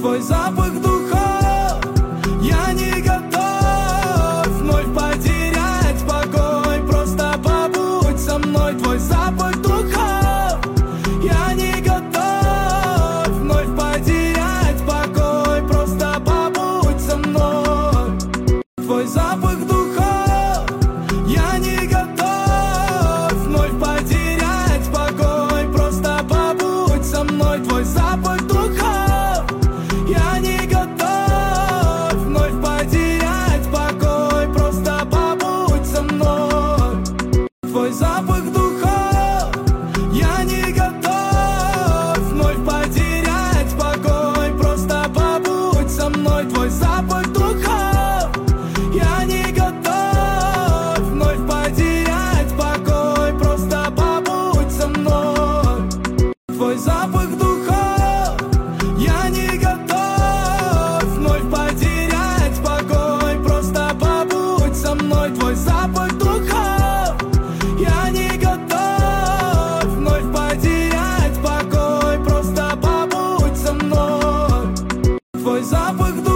Твой запах духов, я не готов вновь потерять покой. Просто побудь со мной. Твой запах духов, я не готов вновь потерять покой. Просто побудь со мной. Твой запах духов, я не готов вновь потерять покой. Просто побудь со мной. Твой запах духов, я не готов вновь потерять покой. Просто побудь со мной. Твой запах духов, я не готов вновь потерять покой. Просто побудь со мной. Твой запах духов, я не готов вновь потерять покой. Просто побудь со мной. Твой запах духов, я не готов вновь потерять покой. Просто побудь со мной. Твой запах духов, я не готов вновь потерять покой. Просто побудь со мной. Твой запах духов.